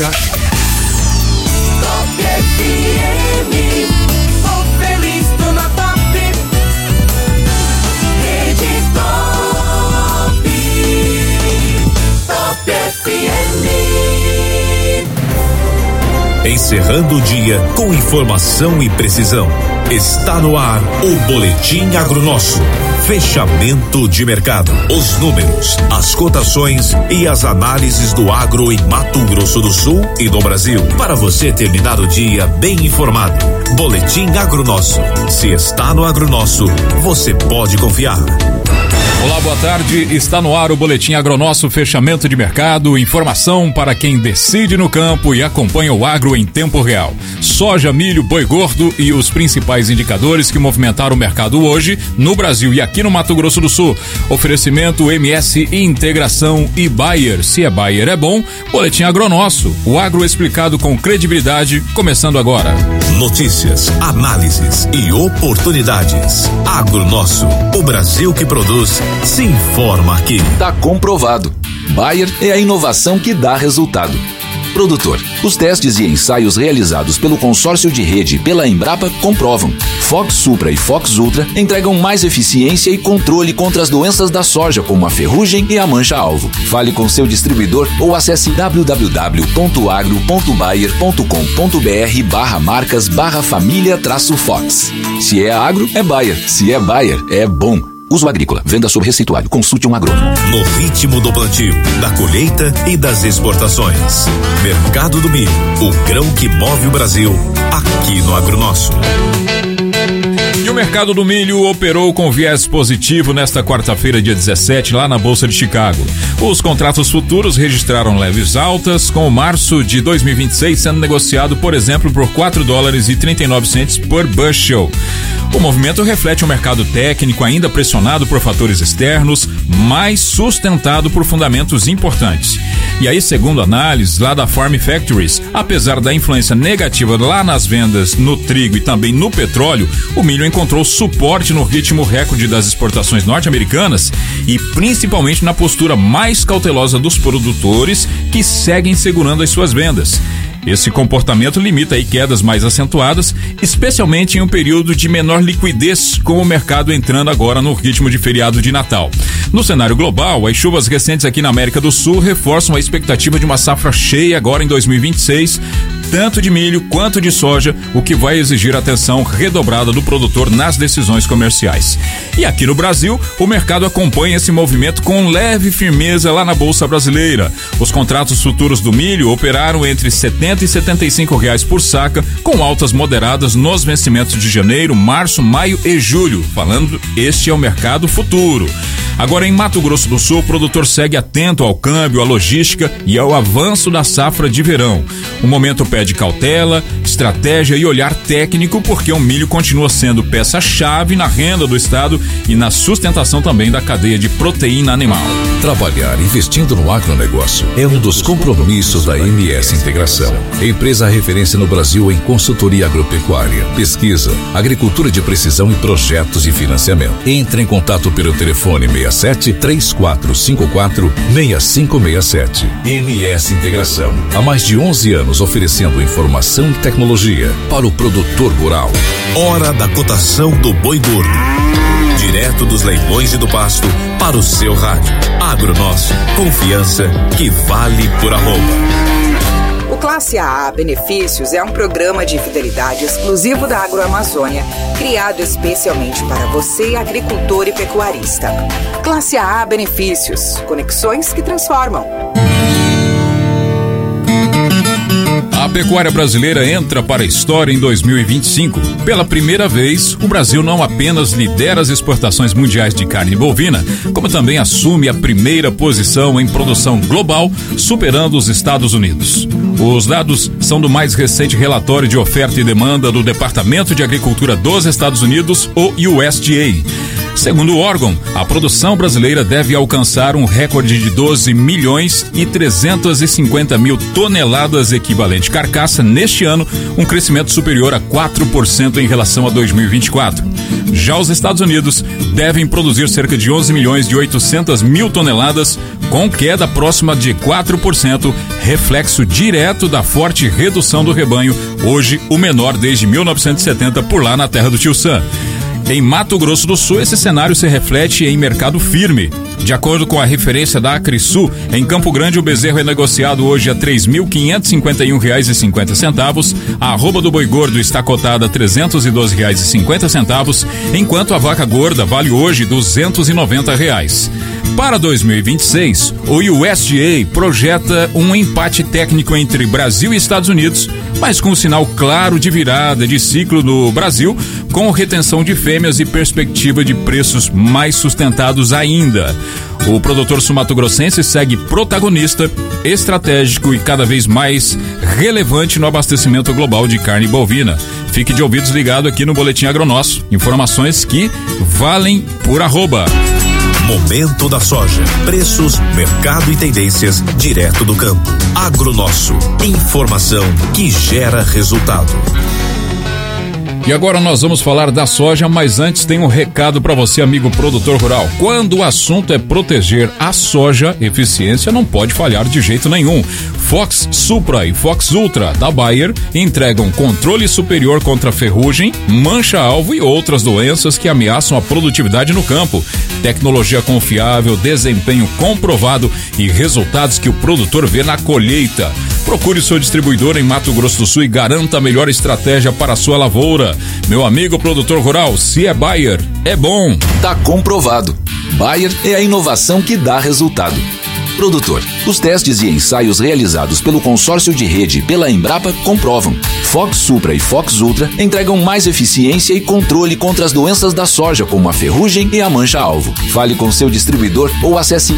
Encerrando o dia com informação e precisão. Está no ar o Boletim Agronosso. Fechamento de mercado. Os números, as cotações e as análises do agro em Mato Grosso do Sul e no Brasil. Para você terminar o dia bem informado. Boletim Agronosso. Se está no Agronosso, você pode confiar. Olá, boa tarde. Está no ar o Boletim Agronosso, fechamento de mercado, informação para quem decide no campo e acompanha o agro em tempo real. Soja, milho, boi gordo e os principais indicadores que movimentaram o mercado hoje no Brasil e aqui no Mato Grosso do Sul. Oferecimento MS Integração e Bayer. Se é Bayer é bom. Boletim Agronosso, o agro explicado com credibilidade, começando agora. Notícias, análises e oportunidades. Agronosso, o Brasil que produz, se informa aqui. Tá comprovado. Bayer é a inovação que dá resultado. Produtor, os testes e ensaios realizados pelo consórcio de rede pela Embrapa comprovam. Fox Supra e Fox Ultra entregam mais eficiência e controle contra as doenças da soja, como a ferrugem e a mancha-alvo. Fale com seu distribuidor ou acesse www.agro.bayer.com.br/marcas/família-fox. Se é agro, é Bayer. Se é Bayer, é bom. Uso agrícola, venda sob receituário, consulte um agrônomo. No ritmo do plantio, da colheita e das exportações. Mercado do milho, o grão que move o Brasil, aqui no Agronosso. E o mercado do milho operou com viés positivo nesta quarta-feira, dia 17, lá na Bolsa de Chicago. Os contratos futuros registraram leves altas, com o março de 2026 sendo negociado, por exemplo, por $4,39 por bushel. O movimento reflete um mercado técnico ainda pressionado por fatores externos, mas sustentado por fundamentos importantes. E aí, segundo análises lá da Farm Factories, apesar da influência negativa lá nas vendas no trigo e também no petróleo, o milho encontrou suporte no ritmo recorde das exportações norte-americanas e principalmente na postura mais cautelosa dos produtores que seguem segurando as suas vendas. Esse comportamento limita aí quedas mais acentuadas, especialmente em um período de menor liquidez, com o mercado entrando agora no ritmo de feriado de Natal. No cenário global, as chuvas recentes aqui na América do Sul reforçam a expectativa de uma safra cheia agora em 2026, tanto de milho quanto de soja, o que vai exigir atenção redobrada do produtor nas decisões comerciais. E aqui no Brasil, o mercado acompanha esse movimento com leve firmeza lá na Bolsa Brasileira. Os contratos futuros do milho operaram entre R$70 e R$75 por saca, com altas moderadas nos vencimentos de janeiro, março, maio e julho. Falando, este é o mercado futuro. Agora, em Mato Grosso do Sul, o produtor segue atento ao câmbio, à logística e ao avanço da safra de verão. O momento pede cautela, estratégia e olhar técnico, porque o milho continua sendo peça-chave na renda do estado e na sustentação também da cadeia de proteína animal. Trabalhar investindo no agronegócio é um dos compromissos da MS Integração. Empresa referência no Brasil em consultoria agropecuária, pesquisa, agricultura de precisão e projetos de financiamento. Entre em contato pelo telefone 67-3454-6567. MS Integração. Há mais de 11 anos oferecendo informação e tecnologia para o produtor rural. Hora da cotação do boi gordo. Direto dos leilões e do pasto para o seu rádio. Agronosso, confiança que vale por arroba. O Classe AA Benefícios é um programa de fidelidade exclusivo da Agroamazônia, criado especialmente para você, agricultor e pecuarista. Classe AA Benefícios, conexões que transformam. A pecuária brasileira entra para a história em 2025. Pela primeira vez, o Brasil não apenas lidera as exportações mundiais de carne bovina, como também assume a primeira posição em produção global, superando os Estados Unidos. Os dados são do mais recente relatório de oferta e demanda do Departamento de Agricultura dos Estados Unidos, o USDA. Segundo o órgão, a produção brasileira deve alcançar um recorde de 12.350.000 toneladas equivalente carcaça neste ano, um crescimento superior a 4% em relação a 2024. Já os Estados Unidos devem produzir cerca de 11.800.000 toneladas, com queda próxima de 4%, reflexo direto da forte redução do rebanho, hoje o menor desde 1970 por lá na terra do Tio Sam. Em Mato Grosso do Sul, esse cenário se reflete em mercado firme. De acordo com a referência da Acrisul, em Campo Grande o bezerro é negociado hoje a R$ 3.551,50, a arroba do boi gordo está cotada a R$ 312,50, enquanto a vaca gorda vale hoje R$ 290. Para 2026, o USDA projeta um empate técnico entre Brasil e Estados Unidos, mas com um sinal claro de virada de ciclo no Brasil, com retenção de fêmeas e perspectiva de preços mais sustentados ainda. O produtor sul-mato-grossense segue protagonista, estratégico e cada vez mais relevante no abastecimento global de carne bovina. Fique de ouvidos ligado aqui no Boletim Agronosso. Informações que valem por arroba. Momento da soja. Preços, mercado e tendências direto do campo. Agronosso. Informação que gera resultado. E agora nós vamos falar da soja, mas antes tem um recado para você, amigo produtor rural. Quando o assunto é proteger a soja, eficiência não pode falhar de jeito nenhum. Fox Supra e Fox Ultra da Bayer entregam controle superior contra ferrugem, mancha-alvo e outras doenças que ameaçam a produtividade no campo. Tecnologia confiável, desempenho comprovado e resultados que o produtor vê na colheita. Procure seu distribuidor em Mato Grosso do Sul e garanta a melhor estratégia para a sua lavoura. Meu amigo produtor rural, se é Bayer, é bom. Tá comprovado. Bayer é a inovação que dá resultado. produtor. Os testes e ensaios realizados pelo consórcio de rede pela Embrapa comprovam. Fox Supra e Fox Ultra entregam mais eficiência e controle contra as doenças da soja, como a ferrugem e a mancha-alvo. Fale com seu distribuidor ou acesse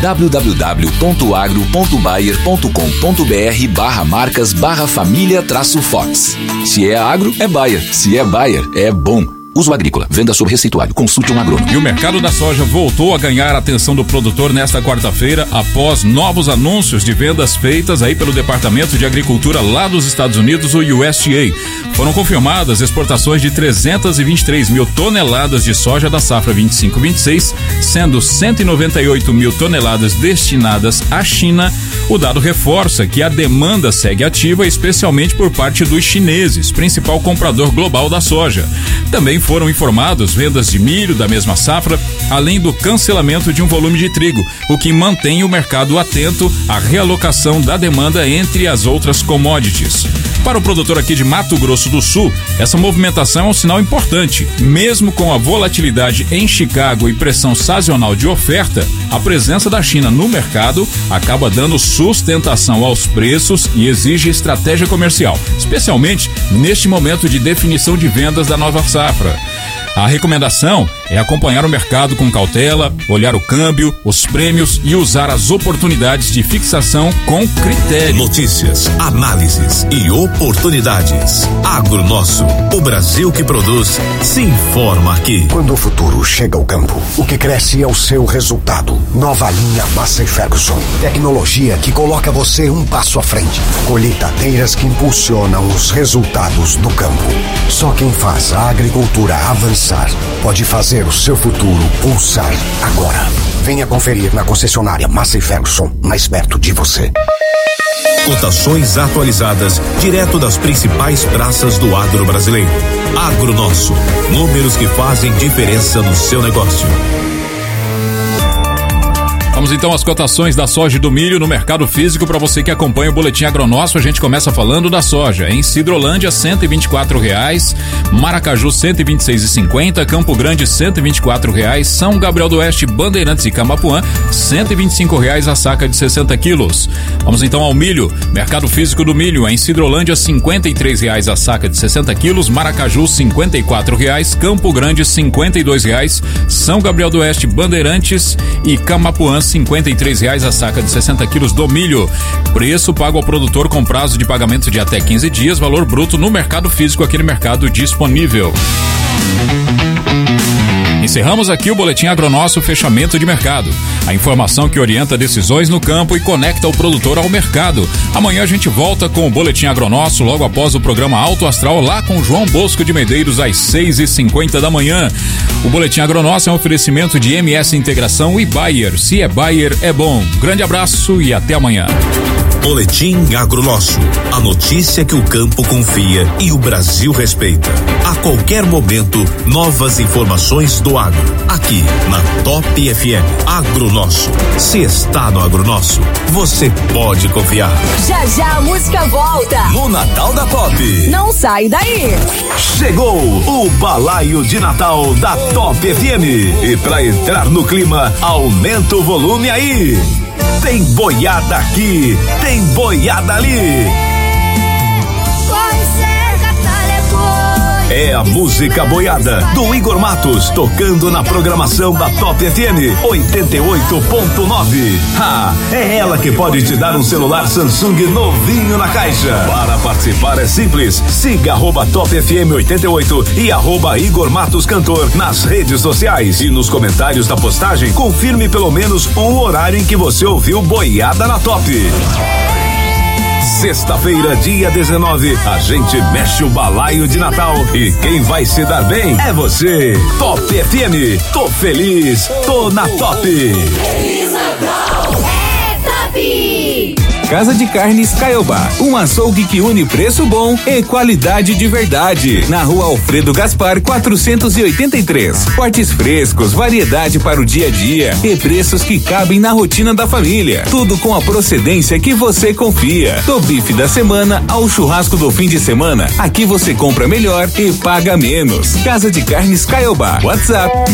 www.agro.bayer.com.br/marcas/família-fox. Se é agro, é Bayer. Se é Bayer, é bom. Uso agrícola, venda sob receituário, consulte um agrônomo. E o mercado da soja voltou a ganhar a atenção do produtor nesta quarta-feira, após novos anúncios de vendas feitas aí pelo Departamento de Agricultura lá dos Estados Unidos, o USDA. Foram confirmadas exportações de 323 mil toneladas de soja da safra 25-26, sendo 198 mil toneladas destinadas à China. O dado reforça que a demanda segue ativa, especialmente por parte dos chineses, principal comprador global da soja. Também foram informados vendas de milho da mesma safra, além do cancelamento de um volume de trigo, o que mantém o mercado atento à realocação da demanda entre as outras commodities. Para o produtor aqui de Mato Grosso do Sul, essa movimentação é um sinal importante. Mesmo com a volatilidade em Chicago e pressão sazonal de oferta, a presença da China no mercado acaba dando sustentação aos preços e exige estratégia comercial, especialmente neste momento de definição de vendas da nova safra. A recomendação é acompanhar o mercado com cautela, olhar o câmbio, os prêmios e usar as oportunidades de fixação com critério. Notícias, análises e oportunidades. Agro Nosso, o Brasil que produz, se informa aqui. Quando o futuro chega ao campo, o que cresce é o seu resultado. Nova linha Massey Ferguson. Tecnologia que coloca você um passo à frente. Colheitadeiras que impulsionam os resultados do campo. Só quem faz a agricultura avançar pode fazer o seu futuro pulsar agora. Venha conferir na concessionária Massey Ferguson, mais perto de você. Cotações atualizadas direto das principais praças do agro brasileiro. Agro Nosso, números que fazem diferença no seu negócio. Vamos então às cotações da soja e do milho no mercado físico. Para você que acompanha o Boletim Agronosso, a gente começa falando da soja. Em Sidrolândia, R$124, Maracaju, R$126,50, Campo Grande, R$124, São Gabriel do Oeste, Bandeirantes e Camapuã, R$125 a saca de 60 quilos. Vamos então ao milho. Mercado físico do milho. Em Sidrolândia, R$53 a saca de 60 quilos, Maracaju, R$54, Campo Grande, R$52, São Gabriel do Oeste, Bandeirantes e Camapuã, R$53 a saca de 60 quilos do milho. Preço pago ao produtor com prazo de pagamento de até 15 dias, valor bruto no mercado físico, aquele mercado disponível. Encerramos aqui o Boletim Agronosso, fechamento de mercado. A informação que orienta decisões no campo e conecta o produtor ao mercado. Amanhã a gente volta com o Boletim Agronosso, logo após o programa Alto Astral, lá com João Bosco de Medeiros, às 6h50 da manhã. O Boletim Agronosso é um oferecimento de MS Integração e Bayer. Se é Bayer, é bom. Grande abraço e até amanhã. Boletim Agronosso, a notícia que o campo confia e o Brasil respeita. A qualquer momento, novas informações do agro, aqui na Top FM. Agronosso, se está no Agronosso, você pode confiar. Já já a música volta no Natal da Top. Não sai daí. Chegou o balaio de Natal da Top FM. E para entrar no clima, aumenta o volume aí. Tem boiada aqui, tem boiada ali. É a música boiada do Igor Matos, tocando na programação da Top FM 88.9. É ela que pode te dar um celular Samsung novinho na caixa. Para participar é simples, siga @Top FM 88 e @Igor Matos Cantor nas redes sociais. E nos comentários da postagem, confirme pelo menos um horário em que você ouviu boiada na Top. Sexta-feira, dia 19, a gente mexe o balaio de Natal e quem vai se dar bem é você. Top FM, tô feliz, tô na Top. Feliz Natal, é Top! Casa de Carnes Caiobá, um açougue que une preço bom e qualidade de verdade. Na Rua Alfredo Gaspar 483. Cortes frescos, variedade para o dia a dia e preços que cabem na rotina da família. Tudo com a procedência que você confia. Do bife da semana ao churrasco do fim de semana, aqui você compra melhor e paga menos. Casa de Carnes Caiobá. WhatsApp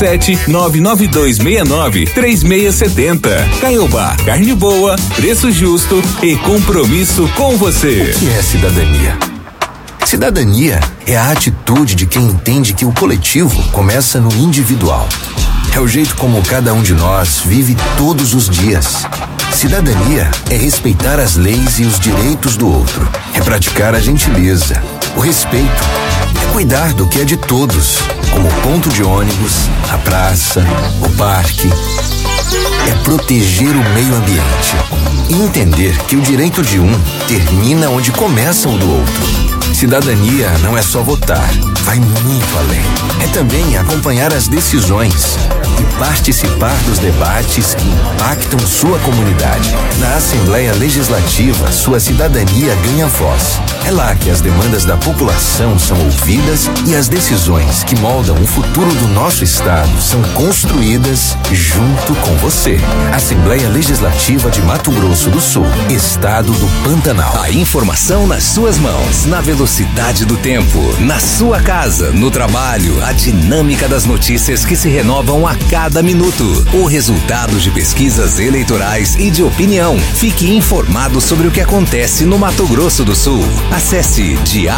67-99269-3670. Caiobá, carne boa, preço justo e compromisso com você. O que é cidadania? Cidadania é a atitude de quem entende que o coletivo começa no individual. É o jeito como cada um de nós vive todos os dias. Cidadania é respeitar as leis e os direitos do outro. É praticar a gentileza, o respeito. É cuidar do que é de todos, como o ponto de ônibus, a praça, o parque. É proteger o meio ambiente e entender que o direito de um termina onde começa o do outro. Cidadania não é só votar, vai muito além. É também acompanhar as decisões e participar dos debates que impactam sua comunidade. Na Assembleia Legislativa, sua cidadania ganha voz. É lá que as demandas da população são ouvidas e as decisões que moldam o futuro do nosso estado são construídas junto com você. Assembleia Legislativa de Mato Grosso do Sul, Estado do Pantanal. A informação nas suas mãos, na velocidade do tempo, na sua casa, no trabalho, a dinâmica das notícias que se renovam a cada minuto. O resultado de pesquisas eleitorais e de opinião. Fique informado sobre o que acontece no Mato Grosso do Sul. Acesse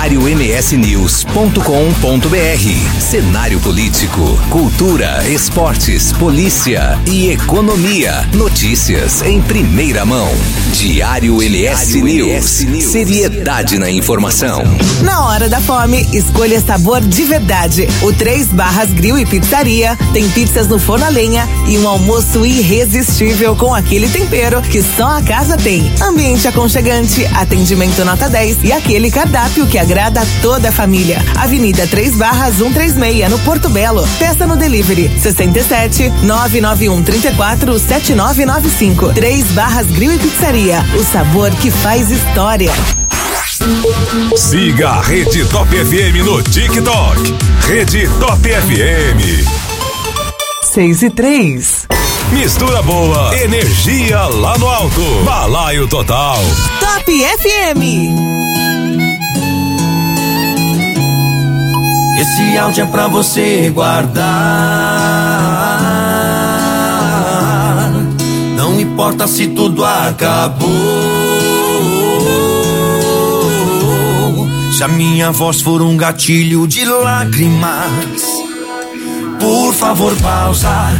diariomsnews.com.br. Cenário político, cultura, esportes, polícia e economia. Notícias em primeira mão. Diário MS News. Seriedade na informação. Na hora da fome, escolha sabor de verdade. O 3 Barras Grill e Pizzaria tem pizzas no forno a lenha e um almoço irresistível com aquele tempero que só a casa tem. Ambiente aconchegante, atendimento nota 10 e aquele cardápio que agrada a toda a família. Avenida 3 Barras 136, no Porto Belo. Peça no delivery 67-99134-7995. 3 Barras Grill e Pizzaria. O sabor que faz história. Siga a Rede Top FM no TikTok. Rede Top FM. 6:03. Mistura boa, energia lá no alto. Balaio total. Top FM. Esse áudio é pra você guardar. Não importa se tudo acabou. Se a minha voz for um gatilho de lágrimas, por favor pausa.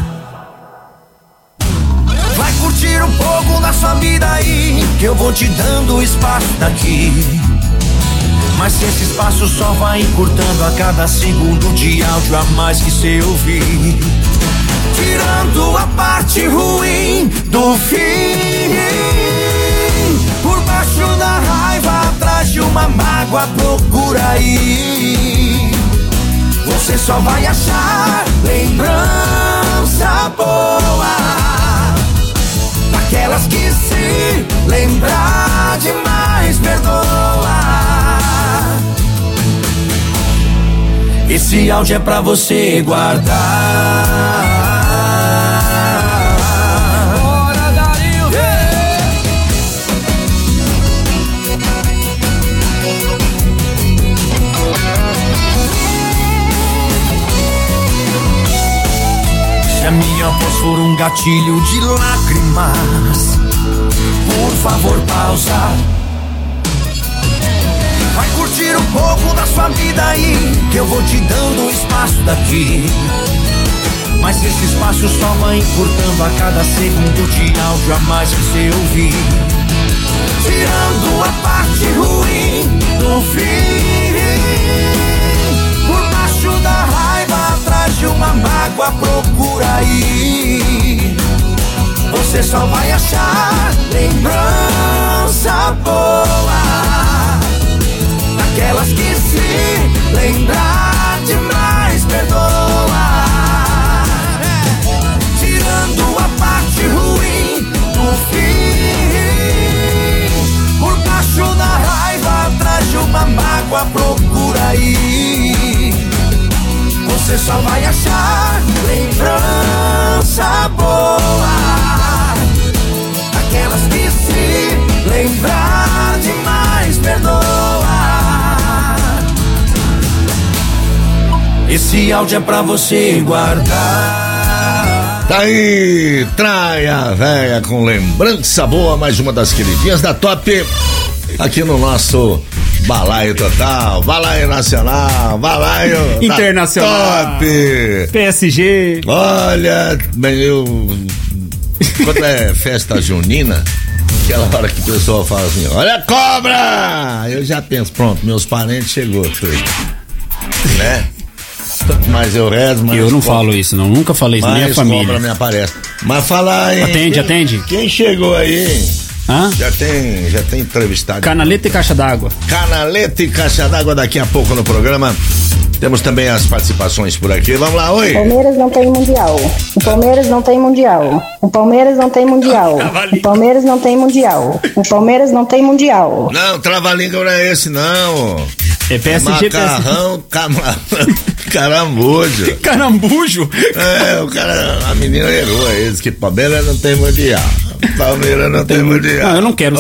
Vai curtir um pouco da sua vida aí, que eu vou te dando espaço daqui. Mas esse espaço só vai encurtando a cada segundo de áudio a mais que cê ouvir, tirando a parte ruim do fim. Por baixo da raiva, atrás de uma mágoa, procura aí. Você só vai achar lembrança boa, daquelas que se lembrar demais perdoa. Esse áudio é pra você guardar. Bora, Dario! Se a minha voz for um gatilho de lágrimas, por favor pausa. Vai curtir um pouco da sua vida aí, que eu vou te dando espaço daqui. Mas esse espaço só vai encurtando a cada segundo de áudio a mais que você ouvir, tirando a parte ruim do fim. Por baixo da raiva, atrás de uma mágoa, procura aí. Você só vai achar lembrança boa, aquelas que se lembrar demais perdoa, tirando a parte ruim do fim. você só vai achar lembrança boa. Aquelas que se lembrar demais perdoa. Esse áudio é pra você guardar. Tá aí, Traia Véia com lembrança boa, mais uma das queridinhas da Top, aqui no nosso Balaio Total, Balaio Nacional, Balaio Internacional, Top, PSG. Olha, quando é festa junina, aquela hora que o pessoal fala assim, olha a cobra! Eu já penso, pronto, meus parentes chegou, né? Mas eu rezo, mas... Eu não falo isso, não, nunca falei isso, nem a família. Cobra me aparece. Mas fala aí... Atende. Quem chegou aí? Hã? Já tem entrevistado. Canaleta e caixa d'água. Canaleta e caixa d'água daqui a pouco no programa. Temos também as participações por aqui. Vamos lá, oi. Palmeiras não tem mundial. O Palmeiras não tem mundial. O Palmeiras não tem mundial. O Palmeiras não tem mundial. O Palmeiras não tem mundial. Não, trava-língua não é esse, não. É PSG, macarrão, carambujo. Carambujo? É, a menina errou, é isso, que Palmeiras não tem mundial. Palmeiras não tem mundial. Não, eu não quero